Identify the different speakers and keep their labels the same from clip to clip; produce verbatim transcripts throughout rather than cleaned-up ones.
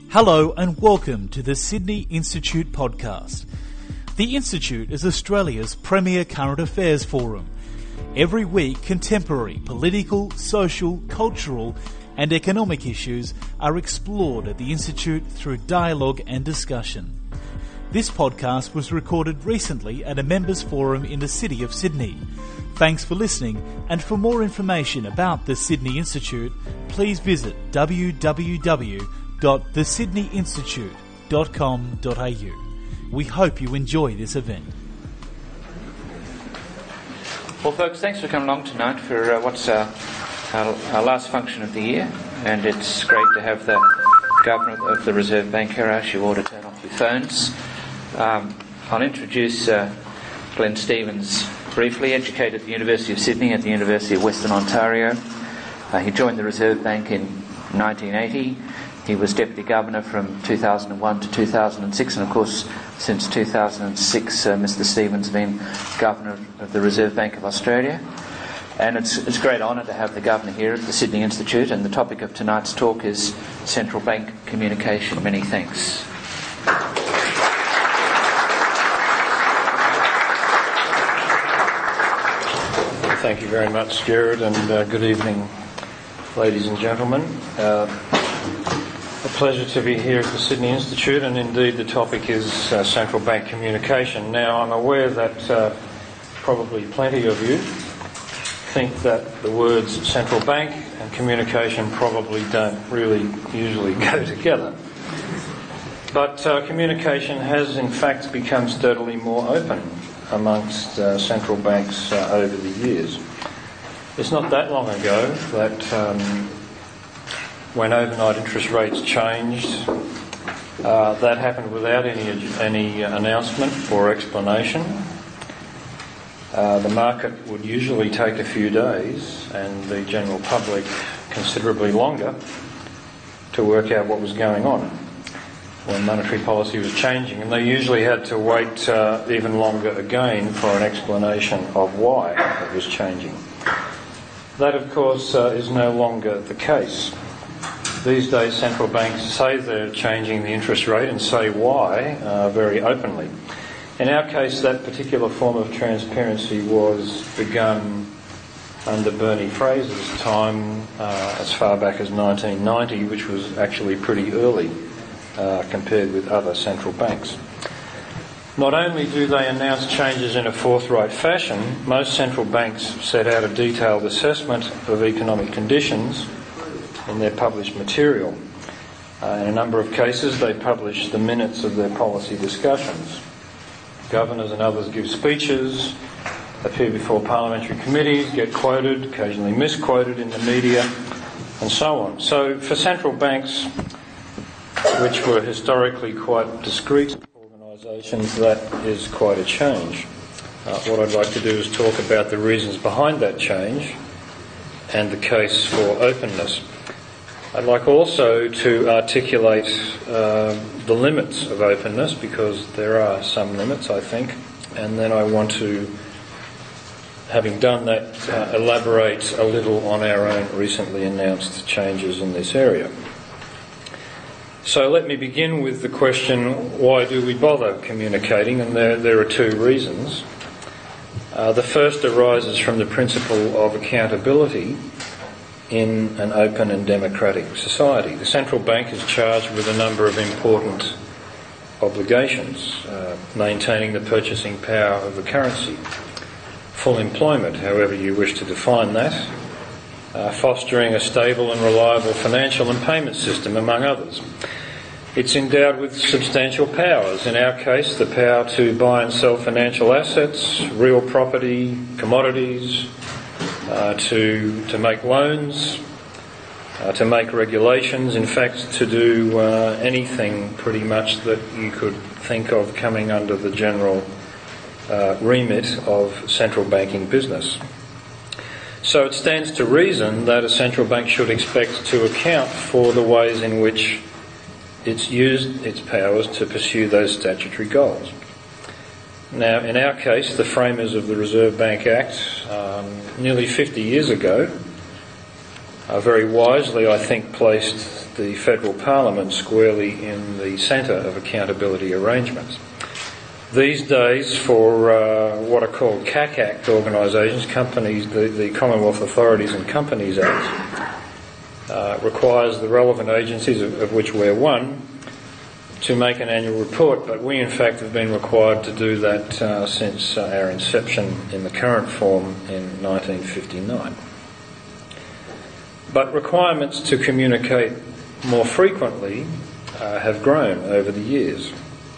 Speaker 1: Hello and welcome to the Sydney Institute podcast. The Institute is Australia's premier current affairs forum. Every week, contemporary political, social, cultural and economic issues are explored at the Institute through dialogue and discussion. This podcast was recorded recently at a members' forum in the City of Sydney. Thanks for listening, and for more information about the Sydney Institute, please visit w w w dot the sydney institute dot com dot a u. We hope you enjoy this event.
Speaker 2: Well, folks, thanks for coming along tonight for uh, what's uh, our, our last function of the year, and it's great to have the Governor of the Reserve Bank here. I ask you all to turn off your phones. Um, I'll introduce uh, Glenn Stevens briefly. Educated at the University of Sydney at the University of Western Ontario. Uh, he joined the Reserve Bank in nineteen eighty. He was Deputy Governor from two thousand one to two thousand six, and of course since two thousand six uh, Mister Stevens has been Governor of the Reserve Bank of Australia. And it's, it's a great honour to have the Governor here at the Sydney Institute, and the topic of tonight's talk is central bank communication. Many thanks.
Speaker 3: Thank you very much, Gerard, and uh, good evening, ladies and gentlemen. Uh, a pleasure to be here at the Sydney Institute, and indeed the topic is uh, central bank communication. Now, I'm aware that uh, probably plenty of you think that the words central bank and communication probably don't really usually go together. But uh, communication has in fact become steadily more open amongst uh, central banks uh, over the years. It's not that long ago that um, when overnight interest rates changed, uh, that happened without any any announcement or explanation. Uh, the market would usually take a few days, and the general public considerably longer, to work out what was going on when monetary policy was changing, and they usually had to wait uh, even longer again for an explanation of why it was changing. That, of course, uh, is no longer the case. These days, central banks say they're changing the interest rate and say why uh, very openly. In our case, that particular form of transparency was begun under Bernie Fraser's time uh, as far back as nineteen ninety, which was actually pretty early uh, compared with other central banks. Not only do they announce changes in a forthright fashion, most central banks set out a detailed assessment of economic conditions in their published material. Uh, in a number of cases, they publish the minutes of their policy discussions. Governors and others give speeches, appear before parliamentary committees, get quoted, occasionally misquoted in the media, and so on. So for central banks, which were historically quite discreet organisations, that is quite a change. Uh, what I'd like to do is talk about the reasons behind that change and the case for openness. I'd like also to articulate uh, the limits of openness, because there are some limits, I think, and then I want to, having done that, uh, elaborate a little on our own recently announced changes in this area. So let me begin with the question, why do we bother communicating? And there, there are two reasons. Uh, the first arises from the principle of accountability in an open and democratic society. The central bank is charged with a number of important obligations: uh, maintaining the purchasing power of the currency, full employment, however you wish to define that, uh, fostering a stable and reliable financial and payment system, among others. It's endowed with substantial powers. In our case, the power to buy and sell financial assets, real property, commodities, uh, to to make loans, uh, to make regulations, in fact, to do uh, anything pretty much that you could think of coming under the general uh, remit of central banking business. So it stands to reason that a central bank should expect to account for the ways in which it's used its powers to pursue those statutory goals. Now, in our case, the framers of the Reserve Bank Act, um, nearly fifty years ago, uh, very wisely, I think, placed the Federal Parliament squarely in the centre of accountability arrangements. These days, for uh, what are called C A C Act organisations, companies, the, the Commonwealth Authorities and Companies Act, uh, requires the relevant agencies, of, of which we're one, to make an annual report, but we in fact have been required to do that uh, since uh, our inception in the current form in nineteen fifty-nine. But requirements to communicate more frequently uh, have grown over the years.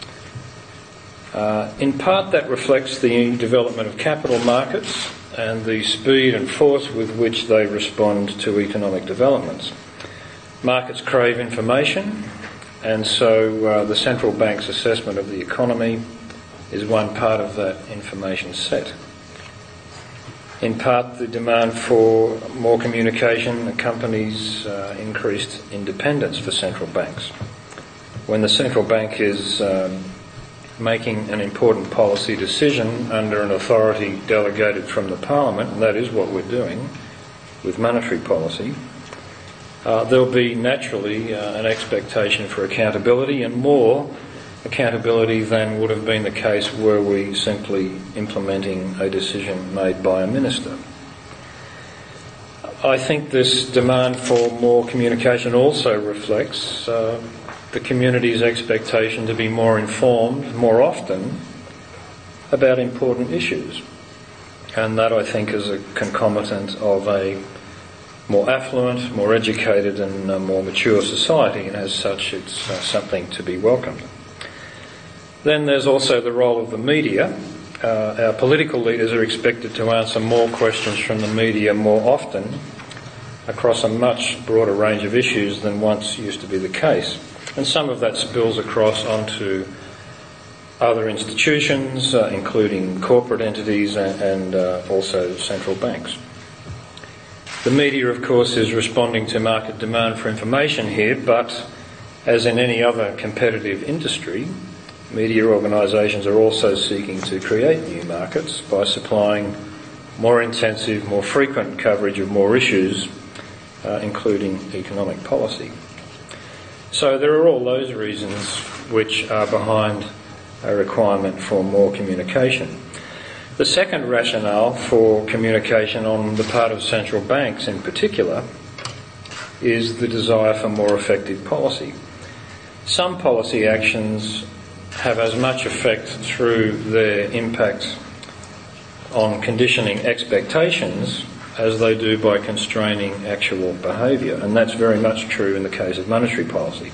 Speaker 3: Uh, in part, that reflects the development of capital markets and the speed and force with which they respond to economic developments. Markets crave information, and so uh, the central bank's assessment of the economy is one part of that information set. In part, the demand for more communication accompanies uh, increased independence for central banks. When the central bank is um, making an important policy decision under an authority delegated from the Parliament, and that is what we're doing with monetary policy, uh, there'll be naturally uh, an expectation for accountability, and more accountability than would have been the case were we simply implementing a decision made by a minister. I think this demand for more communication also reflects uh, the community's expectation to be more informed more often about important issues. And that, I think, is a concomitant of a more affluent, more educated and uh, more mature society, and as such it's uh, something to be welcomed. Then there's also the role of the media. Uh, our political leaders are expected to answer more questions from the media more often across a much broader range of issues than once used to be the case. And some of that spills across onto other institutions, uh, including corporate entities and, and uh, also central banks. The media, of course, is responding to market demand for information here, but as in any other competitive industry, media organisations are also seeking to create new markets by supplying more intensive, more frequent coverage of more issues, uh, including economic policy. So there are all those reasons which are behind a requirement for more communication. The second rationale for communication on the part of central banks in particular is the desire for more effective policy. Some policy actions have as much effect through their impact on conditioning expectations as they do by constraining actual behaviour, and that's very much true in the case of monetary policy.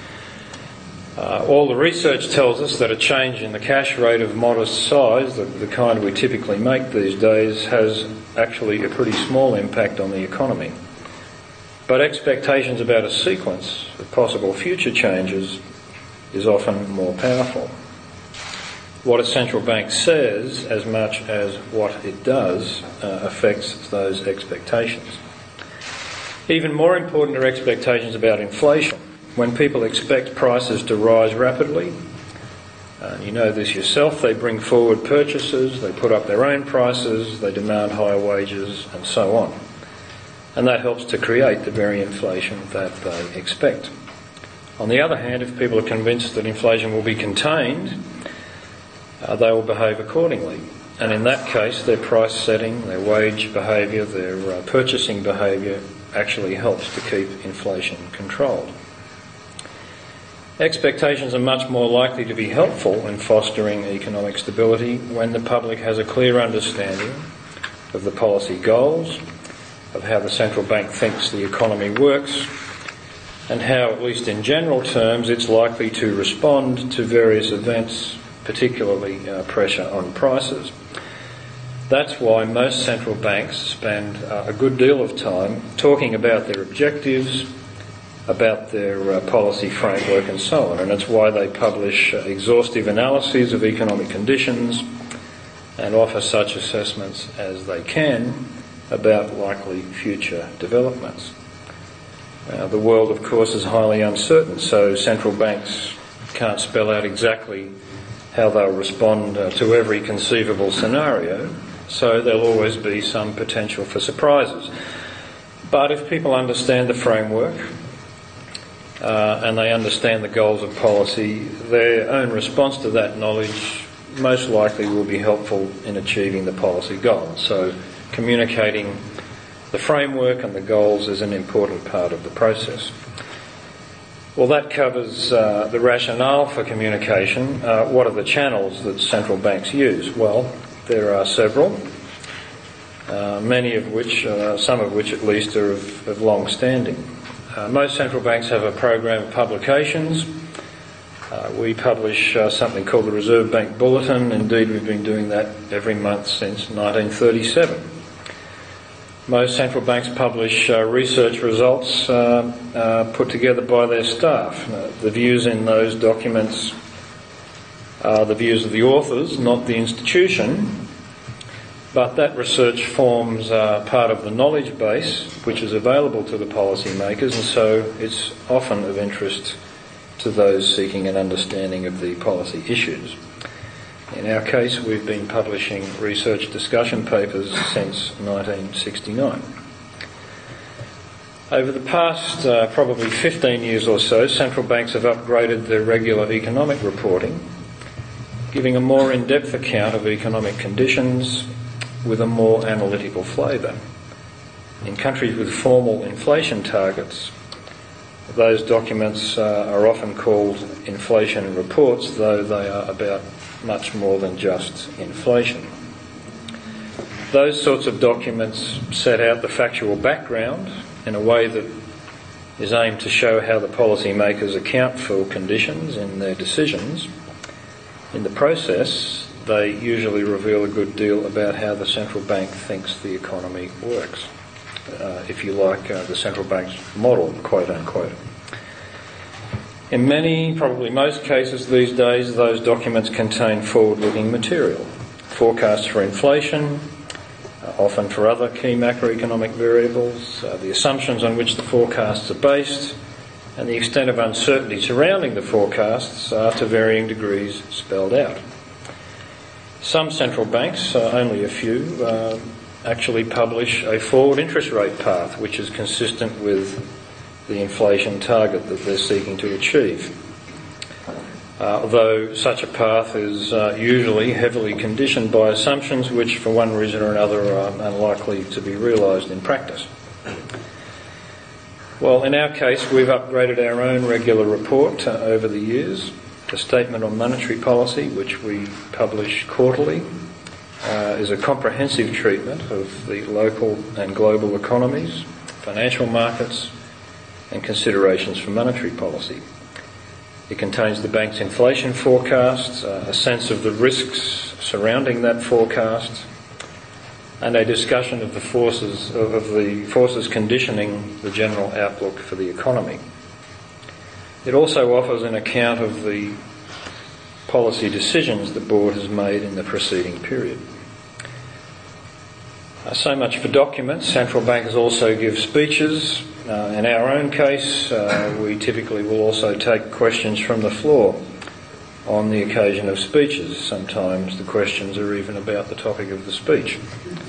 Speaker 3: Uh, all the research tells us that a change in the cash rate of modest size, the, the kind we typically make these days, has actually a pretty small impact on the economy. But expectations about a sequence of possible future changes is often more powerful. What a central bank says, as much as what it does, uh, affects those expectations. Even more important are expectations about inflation. When people expect prices to rise rapidly, and you know this yourself, they bring forward purchases, they put up their own prices, they demand higher wages, and so on. And that helps to create the very inflation that they expect. On the other hand, if people are convinced that inflation will be contained, Uh, they will behave accordingly. And in that case, their price setting, their wage behaviour, their uh, purchasing behaviour actually helps to keep inflation controlled. Expectations are much more likely to be helpful in fostering economic stability when the public has a clear understanding of the policy goals, of how the central bank thinks the economy works, and how, at least in general terms, it's likely to respond to various events, particularly uh, pressure on prices. That's why most central banks spend uh, a good deal of time talking about their objectives, about their uh, policy framework and so on, and it's why they publish uh, exhaustive analyses of economic conditions and offer such assessments as they can about likely future developments. Uh, the world, of course, is highly uncertain, so central banks can't spell out exactly how they'll respond uh, to every conceivable scenario, so there'll always be some potential for surprises. But if people understand the framework uh, and they understand the goals of policy, their own response to that knowledge most likely will be helpful in achieving the policy goals. So communicating the framework and the goals is an important part of the process. Well, that covers uh, the rationale for communication. Uh, what are the channels that central banks use? Well, there are several, uh, many of which, uh, some of which at least are of, of long standing. Uh, most central banks have a program of publications. Uh, we publish uh, something called the Reserve Bank Bulletin. Indeed, we've been doing that every month since nineteen thirty-seven. Most central banks publish uh, research results uh, uh, put together by their staff. Uh, the views in those documents are the views of the authors, not the institution, but that research forms uh, part of the knowledge base which is available to the policymakers, and so it's often of interest to those seeking an understanding of the policy issues. In our case, we've been publishing research discussion papers since nineteen sixty-nine. Over the past uh, probably fifteen years or so, central banks have upgraded their regular economic reporting, giving a more in-depth account of economic conditions with a more analytical flavour. In countries with formal inflation targets, those documents uh, are often called inflation reports, though they are about much more than just inflation. Those sorts of documents set out the factual background in a way that is aimed to show how the policymakers account for conditions in their decisions. In the process, they usually reveal a good deal about how the central bank thinks the economy works. Uh, if you like, uh, the central bank's model, quote unquote. In many, probably most cases these days, those documents contain forward-looking material. Forecasts for inflation, uh, often for other key macroeconomic variables, uh, the assumptions on which the forecasts are based, and the extent of uncertainty surrounding the forecasts are to varying degrees spelled out. Some central banks, uh, only a few, uh, actually publish a forward interest rate path which is consistent with the inflation target that they're seeking to achieve. Uh, although such a path is uh, usually heavily conditioned by assumptions which for one reason or another are unlikely to be realised in practice. Well, in our case, we've upgraded our own regular report uh, over the years. The Statement on Monetary Policy, which we publish quarterly, uh, is a comprehensive treatment of the local and global economies, financial markets, and considerations for monetary policy. It contains the bank's inflation forecasts, uh, a sense of the risks surrounding that forecast, and a discussion of the forces of, of the forces conditioning the general outlook for the economy. It also offers an account of the policy decisions the board has made in the preceding period. Uh, so much for documents. Central bankers also give speeches. Uh, in our own case, uh, we typically will also take questions from the floor on the occasion of speeches. Sometimes the questions are even about the topic of the speech.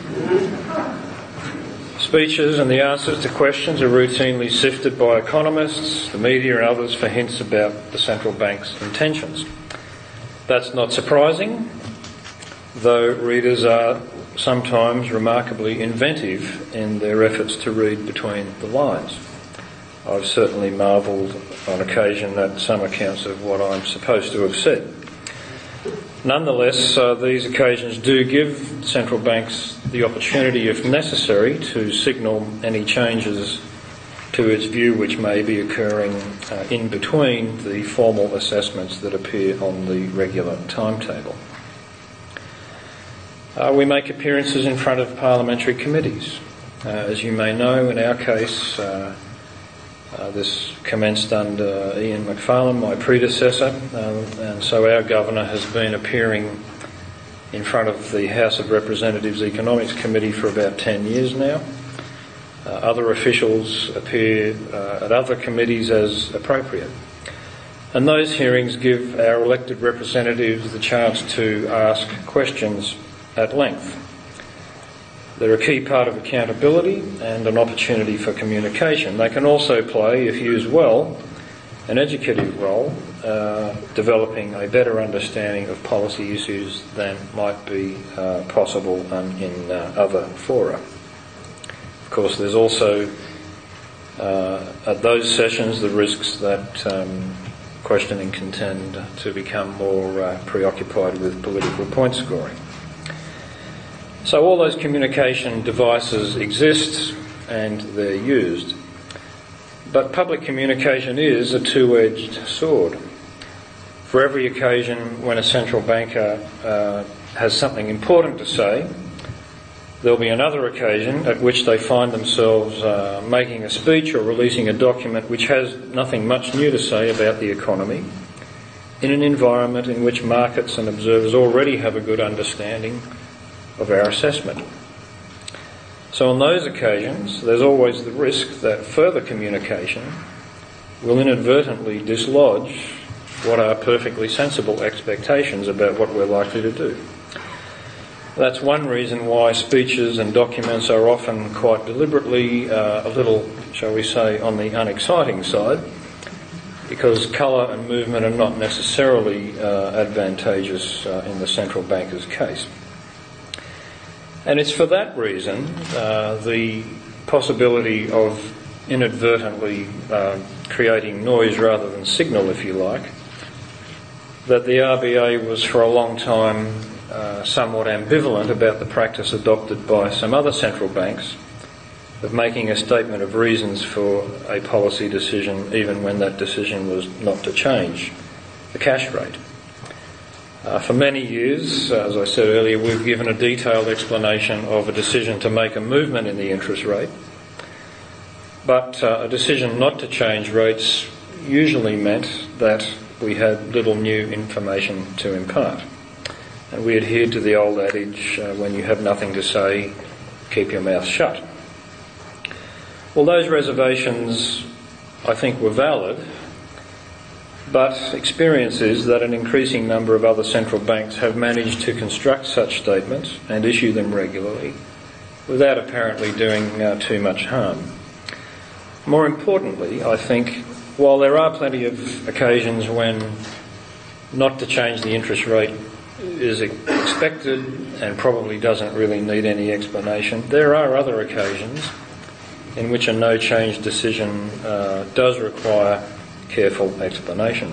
Speaker 3: Speeches and the answers to questions are routinely sifted by economists, the media and others for hints about the central bank's intentions. That's not surprising, though readers are sometimes remarkably inventive in their efforts to read between the lines. I've certainly marvelled on occasion at some accounts of what I'm supposed to have said. Nonetheless, uh, these occasions do give central banks the opportunity, if necessary, to signal any changes to its view which may be occurring uh, in between the formal assessments that appear on the regular timetable. Uh, we make appearances in front of parliamentary committees. Uh, as you may know, in our case, uh, uh, this commenced under Ian Macfarlane, my predecessor, um, and so our governor has been appearing in front of the House of Representatives Economics Committee for about ten years now. Uh, other officials appear uh, at other committees as appropriate. And those hearings give our elected representatives the chance to ask questions at length. They're a key part of accountability and an opportunity for communication. They can also play, if used well, an educative role, uh, developing a better understanding of policy issues than might be uh, possible um, in uh, other fora. Of course, there's also, uh, at those sessions, the risks that um, questioning can tend to become more uh, preoccupied with political point scoring. So all those communication devices exist and they're used. But public communication is a two-edged sword. For every occasion when a central banker uh, has something important to say, there'll be another occasion at which they find themselves uh, making a speech or releasing a document which has nothing much new to say about the economy, in an environment in which markets and observers already have a good understanding of our assessment. So on those occasions, there's always the risk that further communication will inadvertently dislodge what are perfectly sensible expectations about what we're likely to do. That's one reason why speeches and documents are often quite deliberately uh, a little, shall we say, on the unexciting side, because colour and movement are not necessarily uh, advantageous uh, in the central banker's case. And it's for that reason, uh, the possibility of inadvertently uh, creating noise rather than signal, if you like, that the R B A was for a long time uh, somewhat ambivalent about the practice adopted by some other central banks of making a statement of reasons for a policy decision even when that decision was not to change the cash rate. Uh, for many years, uh, as I said earlier, we've given a detailed explanation of a decision to make a movement in the interest rate, but uh, a decision not to change rates usually meant that we had little new information to impart. And we adhered to the old adage, uh, when you have nothing to say, keep your mouth shut. Well, those reservations, I think, were valid, but experience is that an increasing number of other central banks have managed to construct such statements and issue them regularly without apparently doing uh, too much harm. More importantly, I think, while there are plenty of occasions when not to change the interest rate is expected and probably doesn't really need any explanation, there are other occasions in which a no change decision uh, does require careful explanation.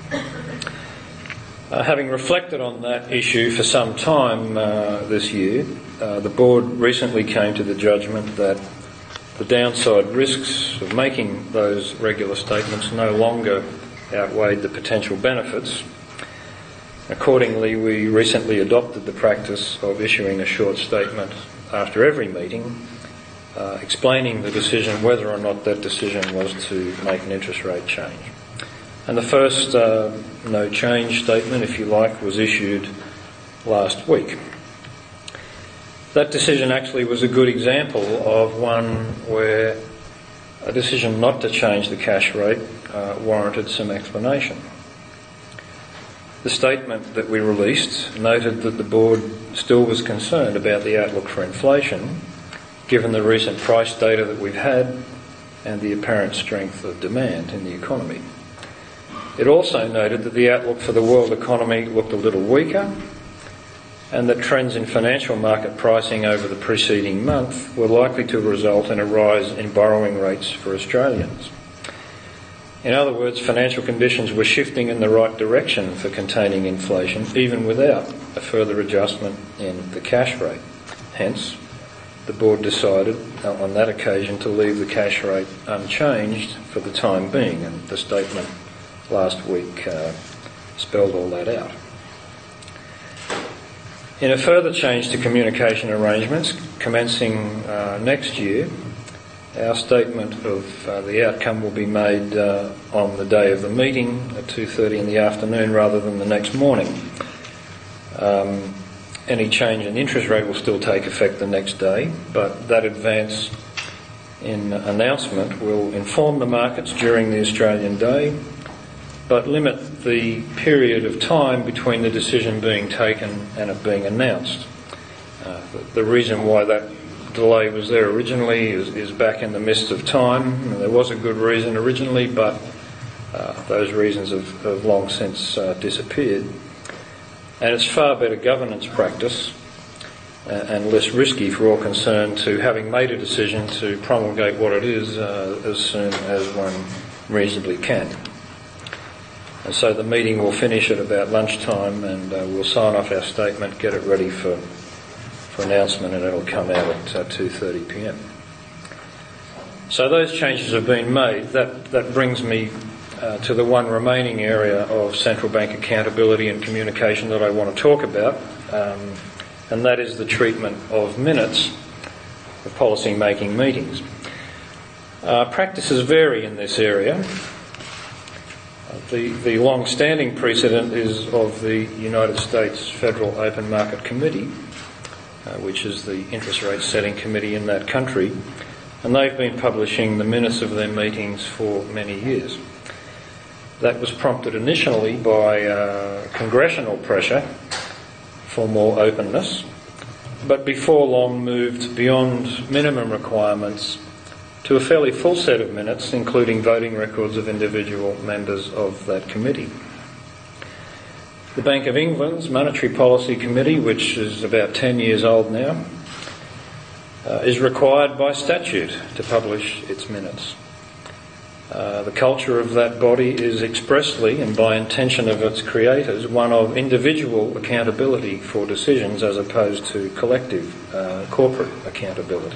Speaker 3: Uh, having reflected on that issue for some time uh, this year, uh, the board recently came to the judgment that the downside risks of making those regular statements no longer outweighed the potential benefits. Accordingly, we recently adopted the practice of issuing a short statement after every meeting Uh, explaining the decision, whether or not that decision was to make an interest rate change. And the first uh, no change statement, if you like, was issued last week. That decision actually was a good example of one where a decision not to change the cash rate uh, warranted some explanation. The statement that we released noted that the board still was concerned about the outlook for inflation, given the recent price data that we've had and the apparent strength of demand in the economy. It also noted that the outlook for the world economy looked a little weaker and that trends in financial market pricing over the preceding month were likely to result in a rise in borrowing rates for Australians. In other words, financial conditions were shifting in the right direction for containing inflation, even without a further adjustment in the cash rate. Hence, the board decided uh, on that occasion to leave the cash rate unchanged for the time being, and the statement last week uh, spelled all that out. In a further change to communication arrangements commencing uh, next year, our statement of uh, the outcome will be made uh, on the day of the meeting at two thirty in the afternoon rather than the next morning. Um, Any change in interest rate will still take effect the next day, but that advance in announcement will inform the markets during the Australian day, but limit the period of time between the decision being taken and it being announced. Uh, the, the reason why that delay was there originally is, is back in the midst of time. There was a good reason originally, but uh, those reasons have, have long since uh, disappeared. And it's far better governance practice uh, and less risky for all concerned to, having made a decision, to promulgate what it is uh, as soon as one reasonably can. And so the meeting will finish at about lunchtime, and uh, we'll sign off our statement, get it ready for, for announcement, and it'll come out at uh, two thirty p m. So those changes have been made. That, that brings me uh, to the one remaining area of central bank accountability and communication that I want to talk about, um, and that is the treatment of minutes of policy-making meetings. Uh, practices vary in this area. The, the long-standing precedent is of the United States Federal Open Market Committee, uh, which is the interest rate setting committee in that country, and they've been publishing the minutes of their meetings for many years. That was prompted initially by uh, congressional pressure for more openness, but before long moved beyond minimum requirements to a fairly full set of minutes, including voting records of individual members of that committee. The Bank of England's Monetary Policy Committee, which is about ten years old now, uh, is required by statute to publish its minutes. Uh, the culture of that body is expressly, and by intention of its creators, one of individual accountability for decisions as opposed to collective uh, corporate accountability.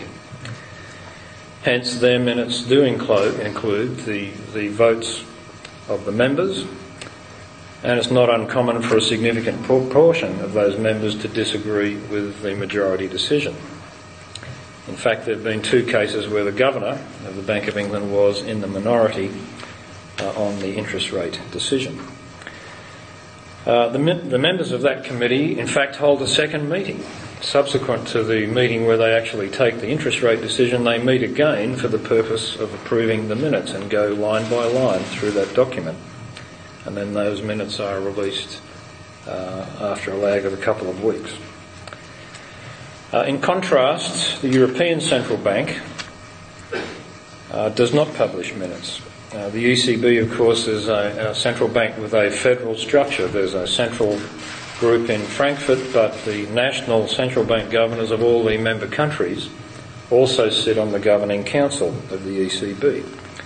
Speaker 3: Hence, their minutes do include, include the, the votes of the members, and it's not uncommon for a significant proportion of those members to disagree with the majority decision. In fact, there have been two cases where the Governor of the Bank of England was in the minority uh, on the interest rate decision. Uh, the, the members of that committee, in fact, hold a second meeting. Subsequent to the meeting where they actually take the interest rate decision, they meet again for the purpose of approving the minutes and go line by line through that document. And then those minutes are released uh, after a lag of a couple of weeks. Uh, in contrast, the European Central Bank uh, does not publish minutes. Uh, the E C B, of course, is a, a central bank with a federal structure. There's a central group in Frankfurt, but the national central bank governors of all the member countries also sit on the governing council of the E C B.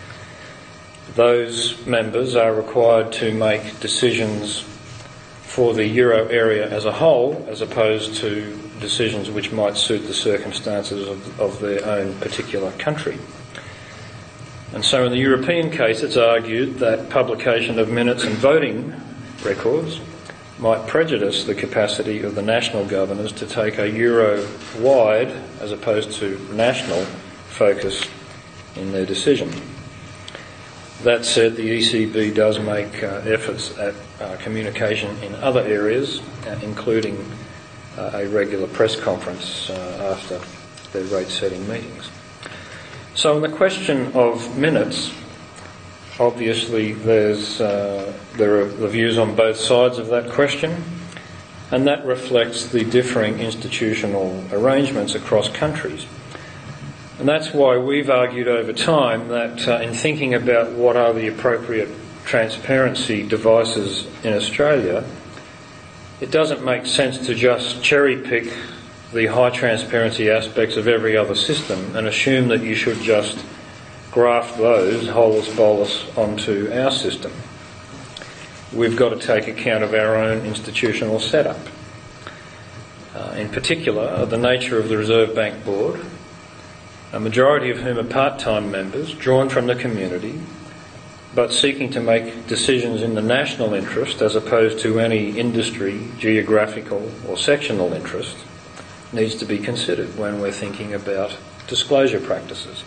Speaker 3: Those members are required to make decisions for the euro area as a whole, as opposed to decisions which might suit the circumstances of, of their own particular country. And so in the European case, it's argued that publication of minutes and voting records might prejudice the capacity of the national governors to take a euro-wide, as opposed to national, focus in their decision. That said, the E C B does make uh, efforts at uh, communication in other areas, uh, including uh, a regular press conference uh, after their rate-setting meetings. So on the question of minutes, obviously there's, uh, there are the views on both sides of that question, and that reflects the differing institutional arrangements across countries. And that's why we've argued over time that uh, in thinking about what are the appropriate transparency devices in Australia, it doesn't make sense to just cherry-pick the high transparency aspects of every other system and assume that you should just graft those holus bolus onto our system. We've got to take account of our own institutional setup. Uh, in particular, the nature of the Reserve Bank Board, a majority of whom are part-time members, drawn from the community, but seeking to make decisions in the national interest as opposed to any industry, geographical or sectional interest, needs to be considered when we're thinking about disclosure practices.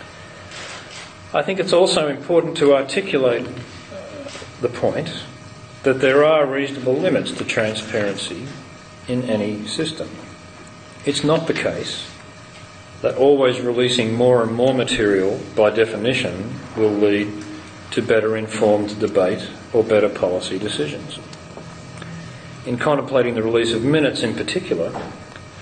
Speaker 3: I think it's also important to articulate uh, the point that there are reasonable limits to transparency in any system. It's not the case that always releasing more and more material, by definition, will lead to better informed debate or better policy decisions. In contemplating the release of minutes in particular,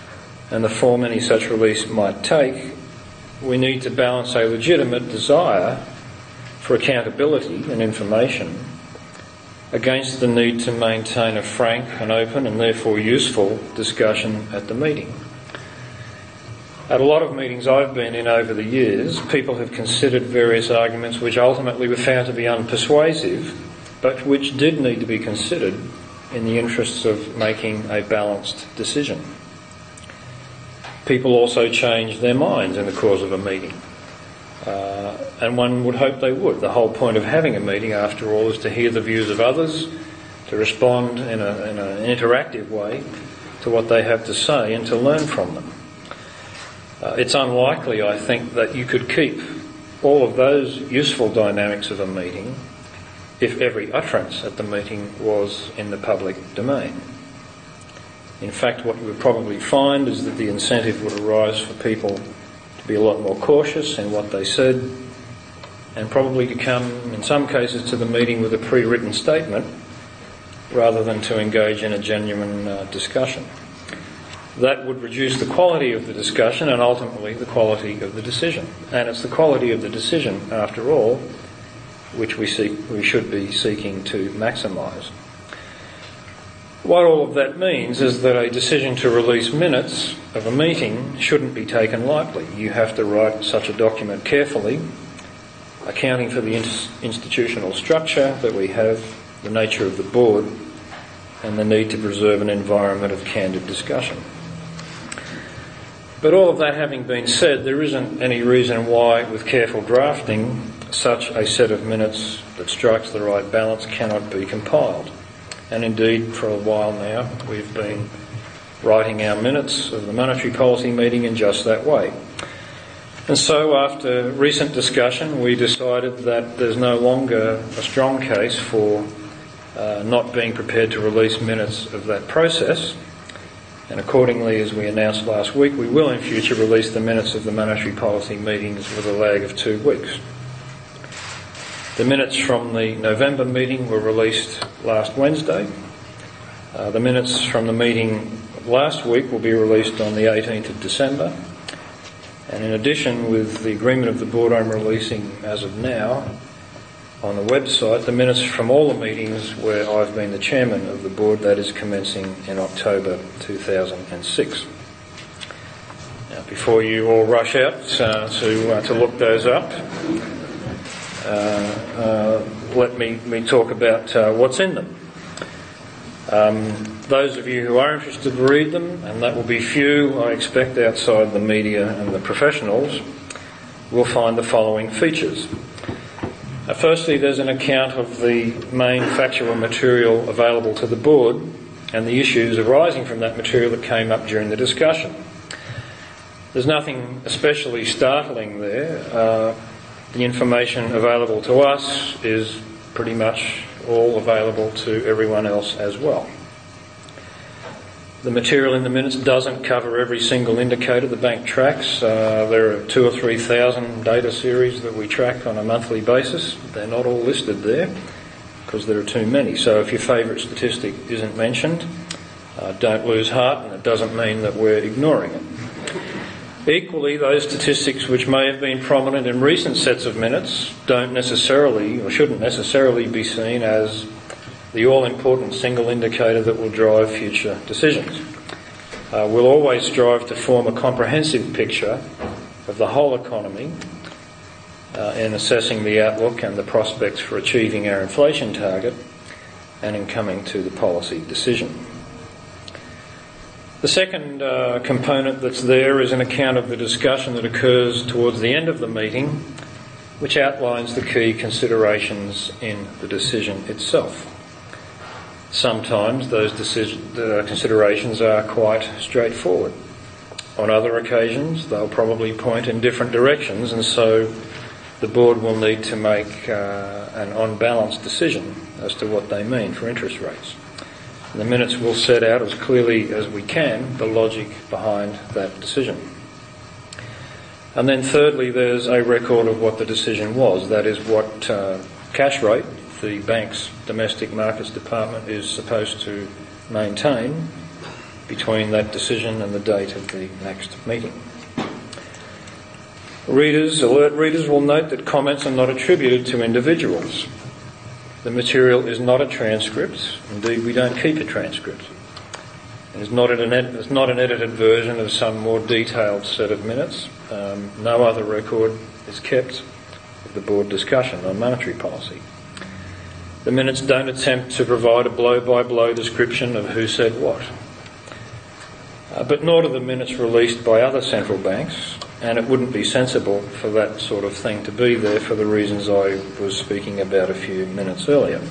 Speaker 3: and the form any such release might take, we need to balance a legitimate desire for accountability and information against the need to maintain a frank and open and therefore useful discussion at the meeting. At a lot of meetings I've been in over the years, people have considered various arguments which ultimately were found to be unpersuasive, but which did need to be considered in the interests of making a balanced decision. People also change their minds in the course of a meeting, uh, and one would hope they would. The whole point of having a meeting, after all, is to hear the views of others, to respond in, a, in an interactive way to what they have to say and to learn from them. Uh, it's unlikely, I think, that you could keep all of those useful dynamics of a meeting if every utterance at the meeting was in the public domain. In fact, what you would probably find is that the incentive would arise for people to be a lot more cautious in what they said, and probably to come, in some cases, to the meeting with a pre-written statement rather than to engage in a genuine uh, discussion. That would reduce the quality of the discussion and ultimately the quality of the decision. And it's the quality of the decision, after all, which we seek, we should be seeking to maximise. What all of that means is that a decision to release minutes of a meeting shouldn't be taken lightly. You have to write such a document carefully, accounting for the in- institutional structure that we have, the nature of the board, and the need to preserve an environment of candid discussion. But all of that having been said, there isn't any reason why, with careful drafting, such a set of minutes that strikes the right balance cannot be compiled. And indeed, for a while now, we've been writing our minutes of the monetary policy meeting in just that way. And so, after recent discussion, we decided that there's no longer a strong case for uh, not being prepared to release minutes of that process. And accordingly, as we announced last week, we will in future release the minutes of the monetary policy meetings with a lag of two weeks. The minutes from the November meeting were released last Wednesday. Uh, the minutes from the meeting last week will be released on the eighteenth of December. And in addition, with the agreement of the board, I'm releasing, as of now, on the website, the minutes from all the meetings where I've been the chairman of the board, that is commencing in October two thousand six. Now, before you all rush out uh, to uh, to look those up, uh, uh, let me, me talk about uh, what's in them. Um, those of you who are interested to read them, and that will be few, I expect, outside the media and the professionals, will find the following features. Uh, firstly, there's an account of the main factual material available to the board and the issues arising from that material that came up during the discussion. There's nothing especially startling there. Uh, the information available to us is pretty much all available to everyone else as well. The material in the minutes doesn't cover every single indicator the bank tracks. Uh, there are two or three thousand data series that we track on a monthly basis. They're not all listed there because there are too many. So if your favourite statistic isn't mentioned, uh, don't lose heart, and it doesn't mean that we're ignoring it. Equally, those statistics which may have been prominent in recent sets of minutes don't necessarily, or shouldn't necessarily, be seen as the all-important single indicator that will drive future decisions. Uh, we'll always strive to form a comprehensive picture of the whole economy uh, in assessing the outlook and the prospects for achieving our inflation target and in coming to the policy decision. The second uh, component that's there is an account of the discussion that occurs towards the end of the meeting, which outlines the key considerations in the decision itself. Sometimes those decision, uh, considerations are quite straightforward. On other occasions, they'll probably point in different directions, and so the board will need to make uh, an on-balance decision as to what they mean for interest rates. And the minutes will set out as clearly as we can the logic behind that decision. And then thirdly, there's a record of what the decision was. That is what uh, cash rate the bank's domestic markets department is supposed to maintain between that decision and the date of the next meeting. Readers, alert readers will note that comments are not attributed to individuals. The material is not a transcript. Indeed, we don't keep a transcript. It is not an, ed- it's not an edited version of some more detailed set of minutes. Um, no other record is kept of the board discussion on monetary policy. The minutes don't attempt to provide a blow-by-blow description of who said what. Uh, but nor do the minutes released by other central banks, and it wouldn't be sensible for that sort of thing to be there for the reasons I was speaking about a few minutes earlier.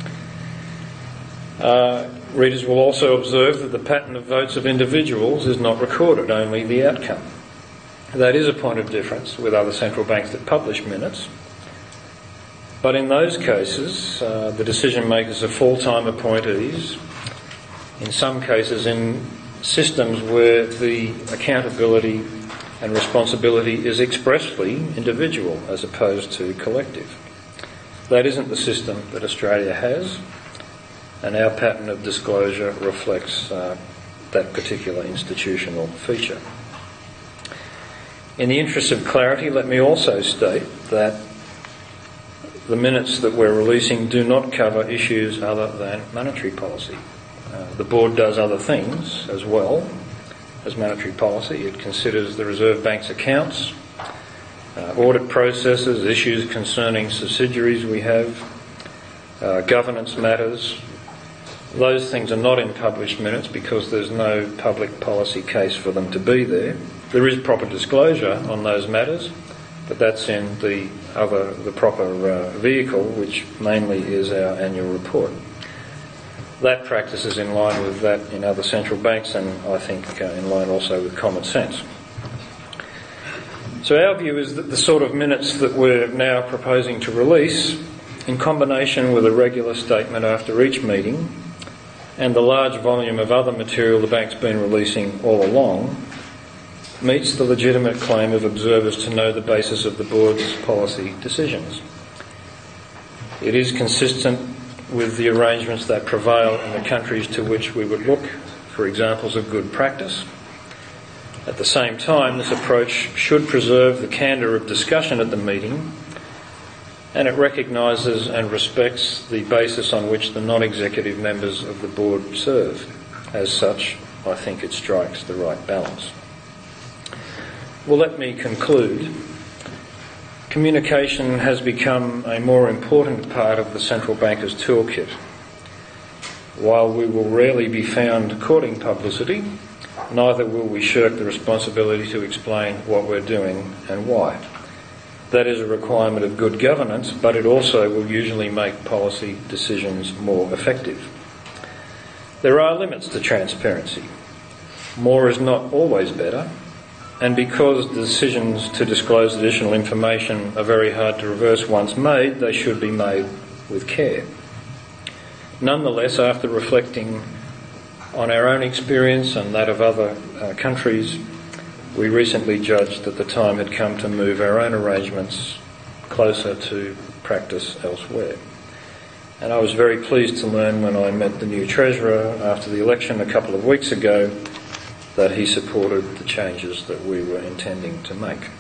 Speaker 3: Uh, readers will also observe that the pattern of votes of individuals is not recorded, only the outcome. That is a point of difference with other central banks that publish minutes. But in those cases, uh, the decision makers are full-time appointees, in some cases in systems where the accountability and responsibility is expressly individual as opposed to collective. That isn't the system that Australia has, and our pattern of disclosure reflects uh, that particular institutional feature. In the interest of clarity, let me also state that the minutes that we're releasing do not cover issues other than monetary policy. Uh, the board does other things as well as monetary policy. It considers the Reserve Bank's accounts, uh, audit processes, issues concerning subsidiaries we have, uh, governance matters. Those things are not in published minutes because there's no public policy case for them to be there. There is proper disclosure on those matters, but that's in the other, the proper uh, vehicle, which mainly is our annual report. That practice is in line with that in other central banks, and I think uh, in line also with common sense. So our view is that the sort of minutes that we're now proposing to release, in combination with a regular statement after each meeting, and the large volume of other material the bank's been releasing all along, meets the legitimate claim of observers to know the basis of the board's policy decisions. It is consistent with the arrangements that prevail in the countries to which we would look for examples of good practice. At the same time, this approach should preserve the candour of discussion at the meeting, and it recognises and respects the basis on which the non-executive members of the board serve. As such, I think it strikes the right balance. Well, let me conclude. Communication has become a more important part of the central banker's toolkit. While we will rarely be found courting publicity, neither will we shirk the responsibility to explain what we're doing and why. That is a requirement of good governance, but it also will usually make policy decisions more effective. There are limits to transparency. More is not always better. And because the decisions to disclose additional information are very hard to reverse once made, they should be made with care. Nonetheless, after reflecting on our own experience and that of other uh, countries, we recently judged that the time had come to move our own arrangements closer to practice elsewhere. And I was very pleased to learn when I met the new Treasurer after the election a couple of weeks ago that he supported the changes that we were intending to make.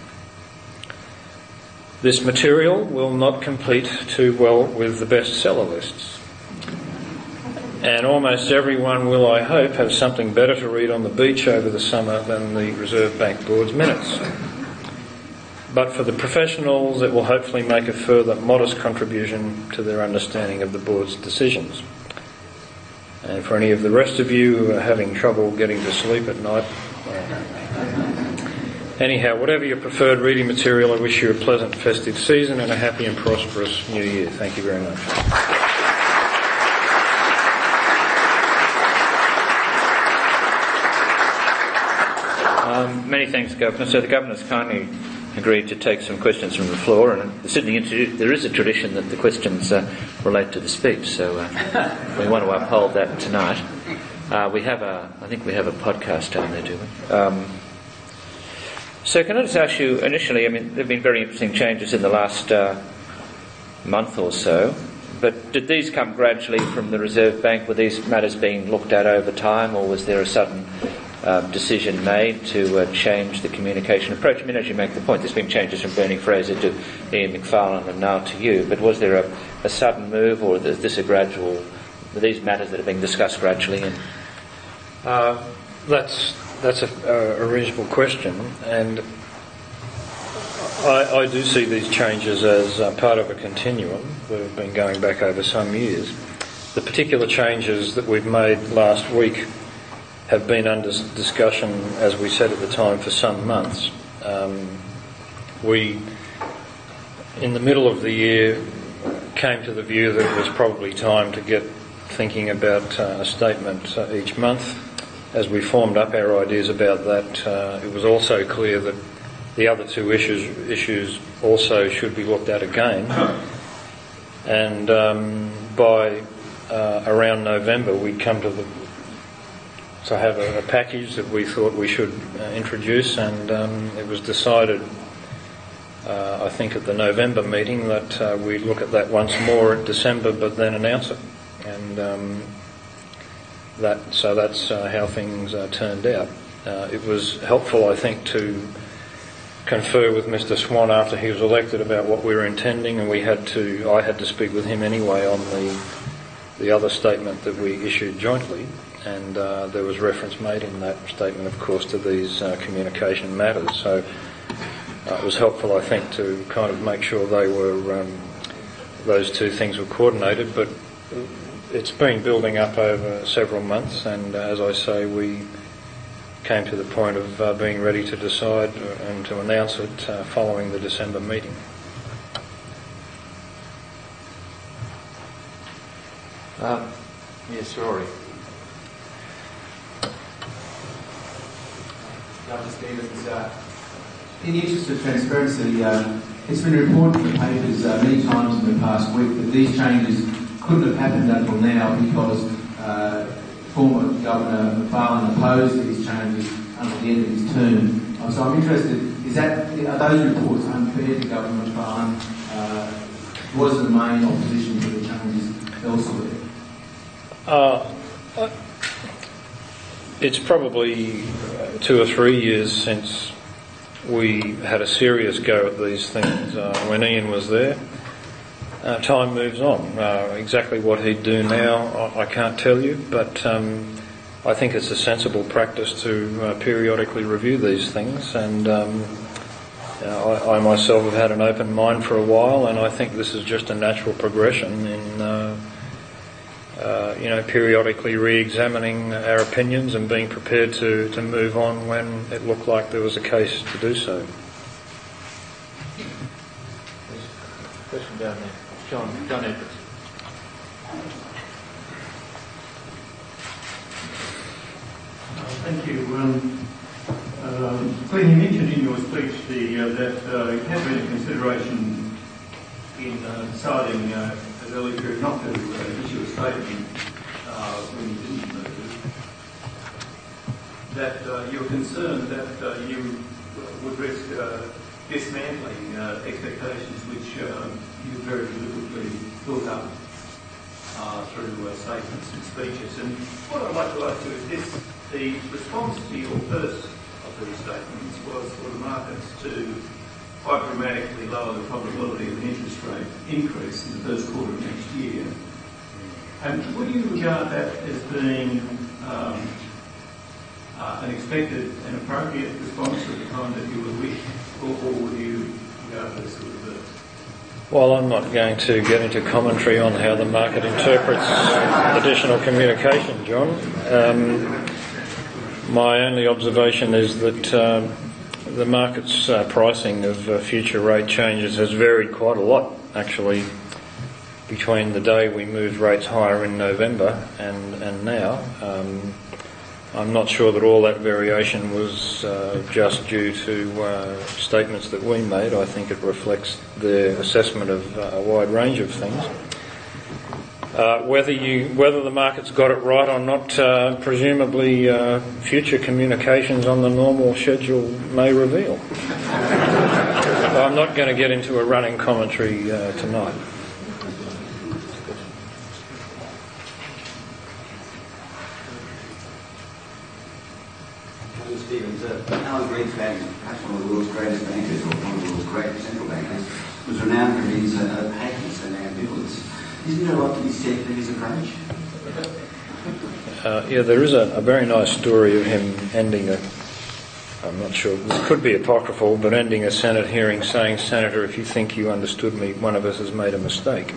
Speaker 3: This material will not compete too well with the bestseller lists. And almost everyone will, I hope, have something better to read on the beach over the summer than the Reserve Bank Board's minutes. But for the professionals, it will hopefully make a further modest contribution to their understanding of the Board's decisions. And for any of the rest of you who are having trouble getting to sleep at night, uh, anyhow, whatever your preferred reading material, I wish you a pleasant festive season and a happy and prosperous new year. Thank you very much.
Speaker 2: Um, many thanks, Governor. So the Governor's kindly agreed to take some questions from the floor, and the Sydney Institute, there is a tradition that the questions uh, relate to the speech, so uh, we want to uphold that tonight. Uh, we have a, I think we have a podcast down there, do we? Um, so can I just ask you, initially, I mean, there have been very interesting changes in the last uh, month or so. but did these come gradually from the Reserve Bank? Were these matters being looked at over time, or was there a sudden um, decision made to uh, change the communication approach? I mean, as you make the point, there's been changes from Bernie Fraser to Ian Macfarlane and now to you, but was there a, a sudden move, or is this a gradual, are these matters that are being discussed gradually? And
Speaker 3: uh, that's that's a, a reasonable question, and I, I do see these changes as uh, part of a continuum that have been going back over some years. The particular changes that we've made last week have been under discussion, as we said at the time, for some months. Um, we, in the middle of the year, came to the view that it was probably time to get thinking about uh, a statement uh, each month. As we formed up our ideas about that, uh, it was also clear that the other two issues issues also should be looked at again. And um, by uh, around November, we'd come to the to have a, a package that we thought we should uh, introduce, and um, it was decided, uh, I think, at the November meeting that uh, we'd look at that once more in December, but then announce it. And um, that so that's uh, how things uh, turned out. Uh, it was helpful, I think, to confer with Mister Swan after he was elected about what we were intending, and we had to. I had to speak with him anyway on the the other statement that we issued jointly, and uh, there was reference made in that statement, of course, to these uh, communication matters. So uh, it was helpful, I think, to kind of make sure they were um, those two things were coordinated. But it's been building up over several months, and uh, as I say, we came to the point of uh, being ready to decide and to announce it uh, following the December meeting.
Speaker 2: Um, yes, Rory.
Speaker 4: Doctor Stevens, uh, in the interest of transparency, uh, it's been reported in the papers uh, many times in the past week that these changes couldn't have happened until now because uh, former Governor Macfarlane opposed these changes until the end of his term. Um, so I'm interested, is that, are those reports unfair to Governor Macfarlane? Uh, was the main opposition to the changes elsewhere?
Speaker 3: Uh, it's probably two or three years since we had a serious go at these things uh, when Ian was there. Uh, time moves on. Uh, exactly what he'd do now, I, I can't tell you, but um, I think it's a sensible practice to uh, periodically review these things, and um, uh, I, I myself have had an open mind for a while, and I think this is just a natural progression in uh, uh, you know, periodically re-examining our opinions and being prepared to, to move on when it looked like there was a case to do so.
Speaker 2: Question down there. John, John Edwards.
Speaker 5: Uh, thank you. Um, uh, Glenn, you mentioned in your speech the, uh, that uh, it had been a consideration in uh, deciding uh, at early period not to uh, issue a statement uh, when you didn't move. That uh, you were concerned that uh, you would risk uh, dismantling uh, expectations which uh, you very deliberately built up uh, through uh, statements and speeches. And what I'd like to ask you is this: the response to your first of these statements was for the markets to quite dramatically lower the probability of an interest rate increase in the first quarter of next year. And would you regard that as being um, uh, an expected and appropriate response at the time that you would wish, or, or would you regard this as a reverse?
Speaker 3: Well, I'm not going to get into commentary on how the market interprets additional communication, John. Um, my only observation is that um, the market's uh, pricing of uh, future rate changes has varied quite a lot, actually, between the day we moved rates higher in November and, and now. Um, I'm not sure that all that variation was uh, just due to uh, statements that we made. I think it reflects their assessment of uh, a wide range of things. Uh, whether you, whether the market's got it right or not, uh, presumably uh, future communications on the normal schedule may reveal. I'm not going to get into a running commentary uh, tonight.
Speaker 6: Greenspan, perhaps one of the world's greatest bankers, or one of the world's great central bankers, was renowned for his uh, opaqueness and ambivalence. Isn't there a lot to be said for his approach?
Speaker 3: Uh, yeah, there is a, a very nice story of him ending a, I'm not sure, this could be apocryphal, but ending a Senate hearing saying, "Senator, if you think you understood me, one of us has made a mistake."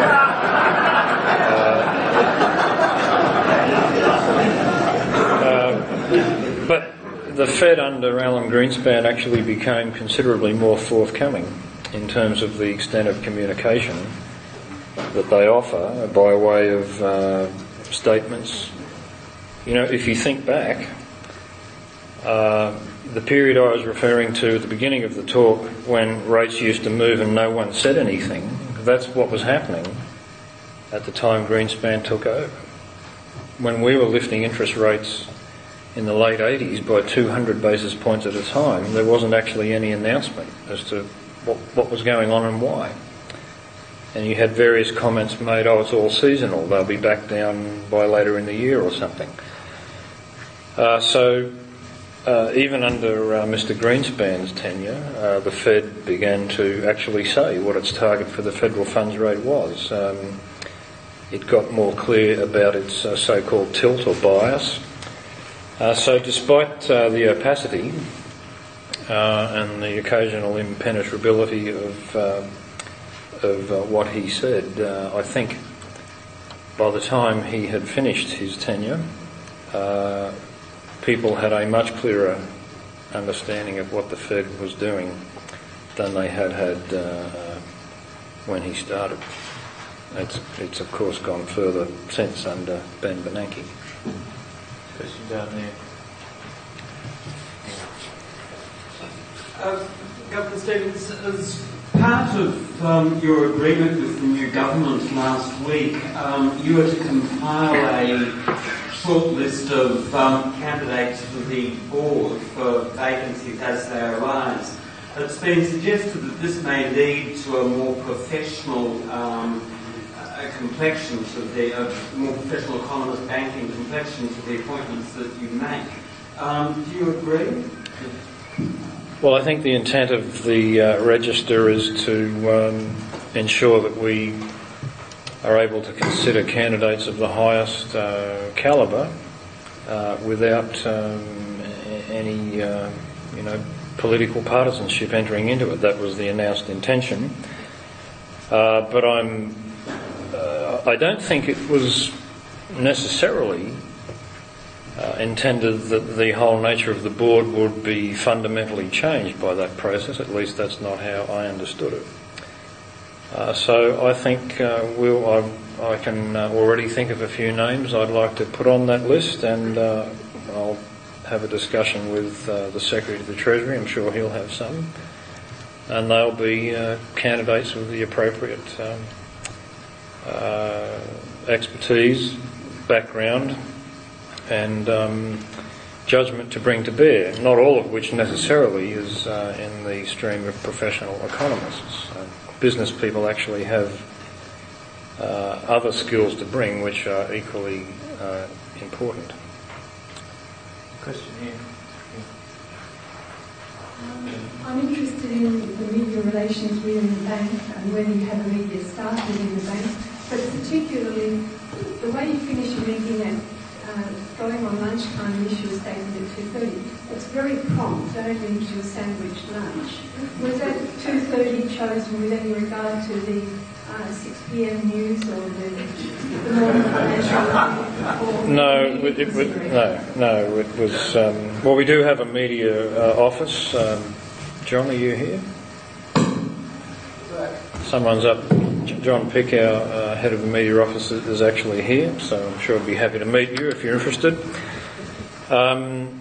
Speaker 3: uh, but the Fed under Alan Greenspan actually became considerably more forthcoming in terms of the extent of communication that they offer by way of uh, statements. You know, if you think back, uh, the period I was referring to at the beginning of the talk, when rates used to move and no one said anything, that's what was happening at the time Greenspan took over. When we were lifting interest rates in the late eighties by two hundred basis points at a time, there wasn't actually any announcement as to what, what was going on and why. And you had various comments made, oh, it's all seasonal, they'll be back down by later in the year or something. Uh, so uh, even under uh, Mister Greenspan's tenure, uh, the Fed began to actually say what its target for the federal funds rate was. Um, it got more clear about its uh, so-called tilt or bias. Uh, so despite uh, the opacity uh, and the occasional impenetrability of uh, of uh, what he said, uh, I think by the time he had finished his tenure, uh, people had a much clearer understanding of what the Fed was doing than they had had uh, when he started. It's, it's of course gone further since under Ben Bernanke.
Speaker 2: Question down there.
Speaker 7: Uh, Governor Stevens, as part of um, your agreement with the new government last week, um, you were to compile a short list of um, candidates for the board for vacancies as they arise. It's been suggested that this may lead to a more professional um, a complexion to the uh, more professional economist banking complexion to the appointments that you make. Um, do you agree?
Speaker 3: Well, I think the intent of the uh, register is to um, ensure that we are able to consider candidates of the highest uh, calibre uh, without um, any, uh, you know, political partisanship entering into it. That was the announced intention. Uh, but I'm, uh, I don't think it was necessarily Uh, intended that the whole nature of the board would be fundamentally changed by that process. At least that's not how I understood it. Uh, so I think uh, we'll, I, I can uh, already think of a few names I'd like to put on that list, and uh, I'll have a discussion with uh, the Secretary of the Treasury. I'm sure he'll have some. And they'll be uh, candidates with the appropriate um, uh, expertise, background, and um, judgment to bring to bear, not all of which necessarily is uh, in the stream of professional economists. Uh, business people actually have uh, other skills to bring which are equally uh, important.
Speaker 2: Question here.
Speaker 8: Um, I'm interested in the media relations within the bank and whether you have a media staff within the bank, but particularly the way you finish your meeting at Uh, going on lunchtime and issue a statement at two thirty. It's very prompt. Don't leave to a sandwich lunch. Was that two thirty chosen with any regard to the uh, six p.m. news or the, the morning financial?
Speaker 3: No, it, it, it, no, no. It was. Um, well, we do have a media uh, office. Um, John, are you here? Someone's up. John Pick, our uh, head of the media office, is actually here, so I'm sure I'd be happy to meet you if you're interested. Um,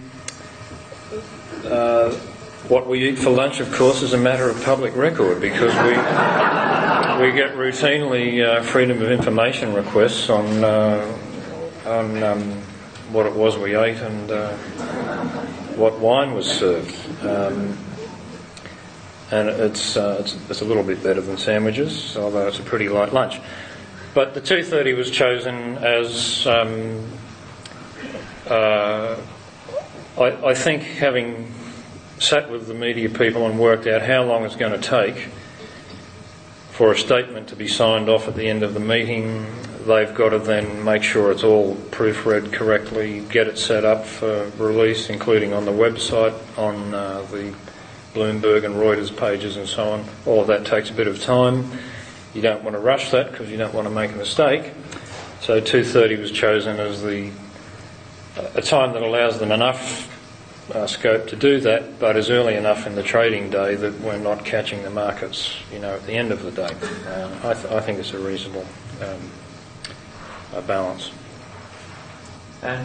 Speaker 3: uh, what we eat for lunch, of course, is a matter of public record, because we we get routinely uh, freedom of information requests on uh, on um, what it was we ate and uh, what wine was served. Um, And it's, uh, it's it's a little bit better than sandwiches, although it's a pretty light lunch. But the two thirty was chosen as um, uh, I, I think, having sat with the media people and worked out how long it's going to take for a statement to be signed off at the end of the meeting. They've got to then make sure it's all proofread correctly, get it set up for release, including on the website, on uh, the Bloomberg and Reuters pages and so on. All of that takes a bit of time. You don't want to rush that because you don't want to make a mistake. So two thirty was chosen as the a time that allows them enough uh, scope to do that, but is early enough in the trading day that we're not catching the markets, you know, at the end of the day. Uh, I, th- I think it's a reasonable um, uh, balance.
Speaker 2: And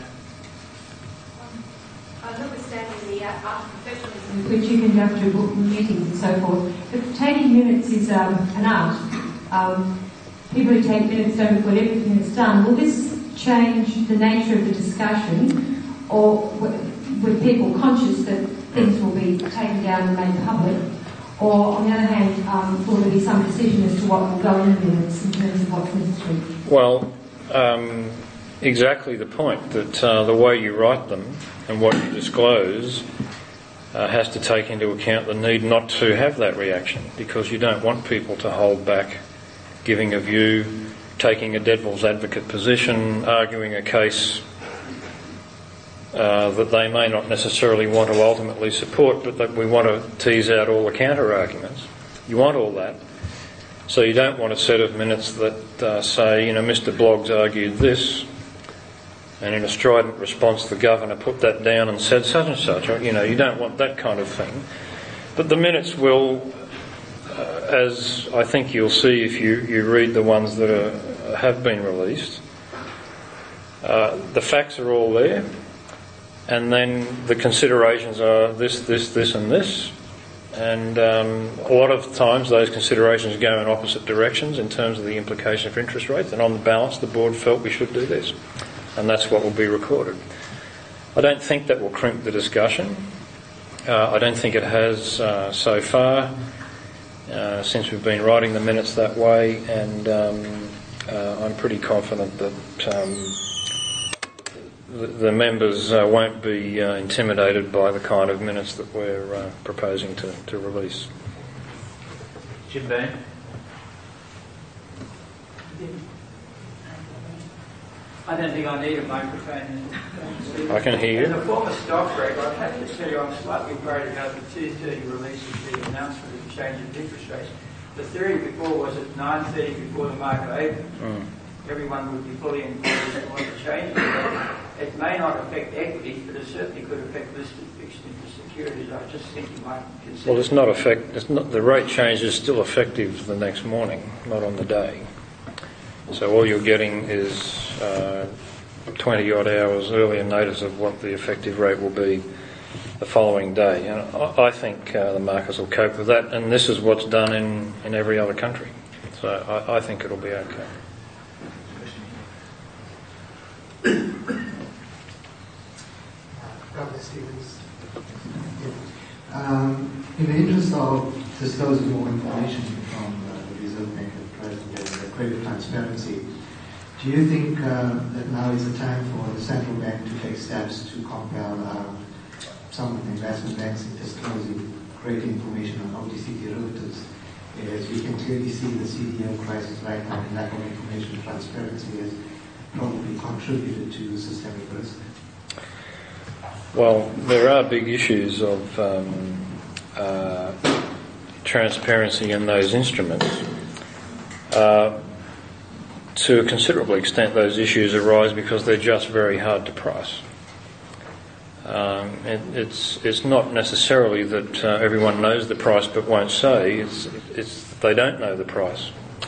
Speaker 9: Uh, notwithstanding the uh, art of professionalism, which you can have to book meetings and so forth, but taking minutes is um, an art. Um, people who take minutes don't record everything that's done. Will this change the nature of the discussion, or were people conscious that things will be taken down and made public? Or, on the other hand, um, will there be some decision as to what will go in the minutes in terms of what's necessary?
Speaker 3: Well, um, exactly the point, that uh, the way you write them and what you disclose uh, has to take into account the need not to have that reaction, because you don't want people to hold back giving a view, taking a devil's advocate position, arguing a case uh, that they may not necessarily want to ultimately support, but that we want to tease out all the counter-arguments. You want all that. So you don't want a set of minutes that uh, say, you know, Mister Bloggs argued this, and in a strident response the governor put that down and said such and such. You know, you don't want that kind of thing. But the minutes will, uh, as I think you'll see if you, you read the ones that are, have been released, uh, the facts are all there, and then the considerations are this, this, this and this. And um, a lot of times those considerations go in opposite directions in terms of the implication for interest rates, and on the balance the board felt we should do this. And that's what will be recorded. I don't think that will crimp the discussion. Uh, I don't think it has uh, so far, uh, since we've been writing the minutes that way, and um, uh, I'm pretty confident that um, the, the members uh, won't be uh, intimidated by the kind of minutes that we're uh, proposing to, to release.
Speaker 2: Jim Bain.
Speaker 10: I don't think I need a microphone.
Speaker 3: I can hear you.
Speaker 10: As a former stockbroker, I have to tell you I'm slightly worried about the two thirty release of the announcement of the change of interest rates. The theory before was at nine thirty before the market opened, mm. everyone would be fully informed on what the change was. It may not affect equities, but it certainly could affect listed fixed interest securities. I just think you might consider... Well,
Speaker 3: it's not effect. It's not, the rate change is still effective the next morning, not on the day. So all you're getting is uh, twenty odd hours earlier notice of what the effective rate will be the following day. And I, I think uh, the markets will cope with that, and this is what's done in, in every other country. So I, I think it'll be okay.
Speaker 11: Robert Stevens. Um, in the interest of disclosing more information from uh, the Reserve Bank at present and greater transparency, do you think uh, that now is the time for the central bank to take steps to compel uh, some of the investment banks in disclosing greater information on O T C derivatives? As we can clearly see, the C D O crisis right now, and lack of information transparency has probably contributed to systemic risk.
Speaker 3: Well, there are big issues of um, uh, transparency in those instruments. Uh, to a considerable extent, those issues arise because they're just very hard to price. Um, it, it's it's not necessarily that uh, everyone knows the price but won't say. It's it's that they don't know the price.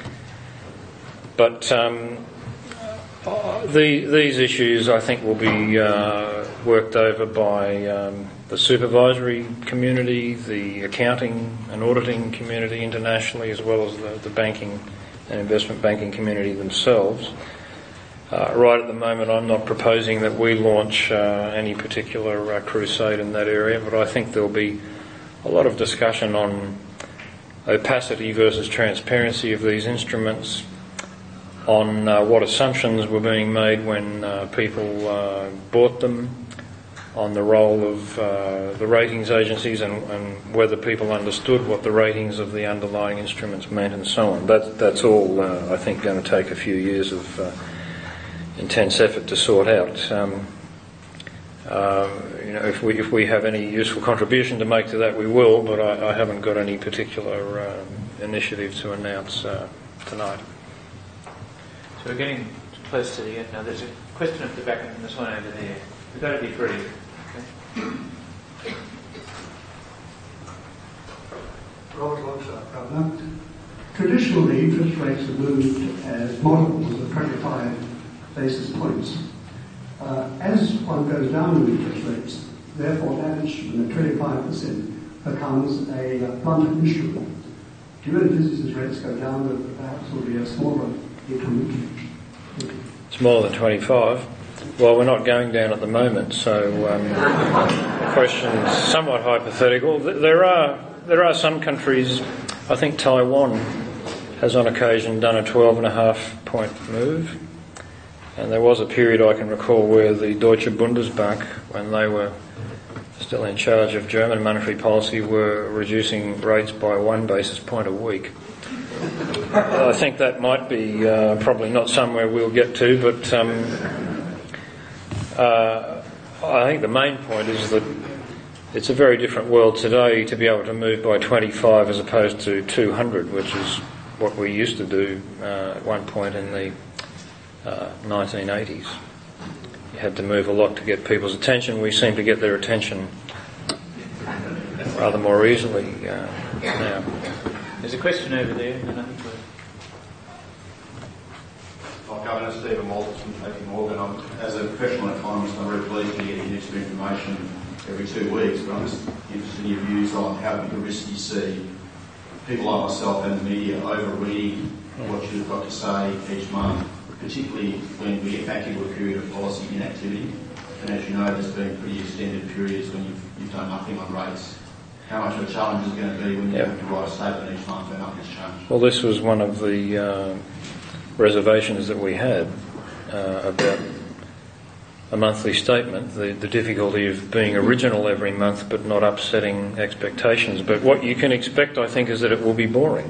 Speaker 3: But um, the, these issues, I think, will be uh, worked over by um, the supervisory community, the accounting and auditing community internationally, as well as the, the banking and investment banking community themselves. Uh, right at the moment, I'm not proposing that we launch uh, any particular uh, crusade in that area, but I think there'll be a lot of discussion on opacity versus transparency of these instruments, on uh, what assumptions were being made when uh, people uh, bought them, on the role of uh, the ratings agencies and, and whether people understood what the ratings of the underlying instruments meant and so on. That, that's all, uh, I think, going to take a few years of uh, intense effort to sort out. Um, uh, you know, if we if we have any useful contribution to make to that, we will. But I, I haven't got any particular uh, initiative to announce uh, tonight.
Speaker 2: So we're getting close to the end now. There's a question at the back and this one over there. We've got to be brief. Okay.
Speaker 12: Robert Longshot, Governor. Traditionally, interest rates are moved as multiples of twenty-five basis points. Uh, as one goes down in interest rates, therefore that instrument at twenty-five percent becomes a uh, blunter instrument. Do you envisage as rates go down that perhaps will be a smaller increment?
Speaker 3: It's more than twenty-five. Well, we're not going down at the moment, so um, the question's somewhat hypothetical. There are there are some countries, I think Taiwan has on occasion done a twelve and a half point move, and there was a period I can recall where the Deutsche Bundesbank, when they were still in charge of German monetary policy, were reducing rates by one basis point a week. I think that might be uh, probably not somewhere we'll get to, but um, uh, I think the main point is that it's a very different world today to be able to move by twenty-five as opposed to two hundred, which is what we used to do uh, at one point in the uh, nineteen eighties. You had to move a lot to get people's attention. We seem to get their attention rather more easily uh, now.
Speaker 2: There's a question over there. And I think we're...
Speaker 13: Well, Governor Stephen Walters from J P Morgan. I'm, as a professional economist, I'm very pleased to get extra information every two weeks, but I'm just interested in your views on how big a risk you see people like myself and the media over-reading what you've got to say each month, particularly when we get back into a period of policy inactivity. And as you know, there's been pretty extended periods when you've, you've done nothing on rates. How much of a challenge is it going to be when you yep. have to write a statement each month where nothing's changed?
Speaker 3: Well, this was one of the uh, reservations that we had uh, about a monthly statement, the, the difficulty of being original every month but not upsetting expectations. But what you can expect, I think, is that it will be boring.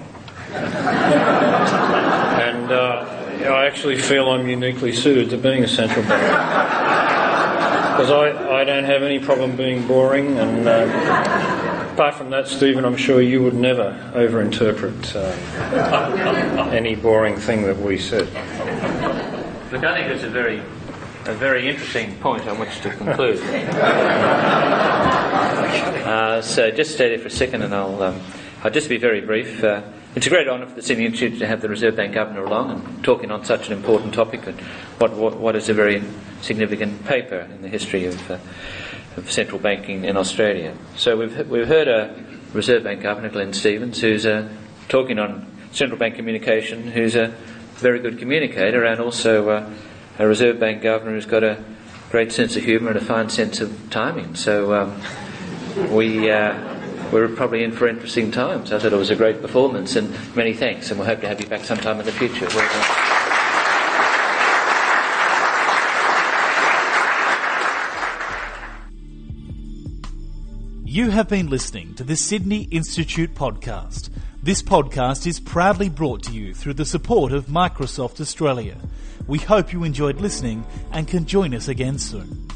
Speaker 3: and uh, I actually feel I'm uniquely suited to being a central bank. Because I, I don't have any problem being boring, and uh, apart from that, Stephen, I'm sure you would never overinterpret uh, any boring thing that we said.
Speaker 2: Look, I think it's a very, a very interesting point on which to conclude. uh, so just stay there for a second, and I'll, um, I'll just be very brief. Uh, It's a great honour for the Sydney Institute to have the Reserve Bank Governor along and talking on such an important topic, and what, what, what is a very significant paper in the history of, uh, of central banking in Australia. So we've we've heard a Reserve Bank Governor, Glenn Stevens, who's uh, talking on central bank communication, who's a very good communicator, and also uh, a Reserve Bank Governor who's got a great sense of humour and a fine sense of timing. So um, we... Uh, We're probably in for interesting times. I thought it was a great performance, and many thanks, and we'll hope to have you back sometime in the future. Well done.
Speaker 1: You have been listening to the Sydney Institute podcast. This podcast is proudly brought to you through the support of Microsoft Australia. We hope you enjoyed listening and can join us again soon.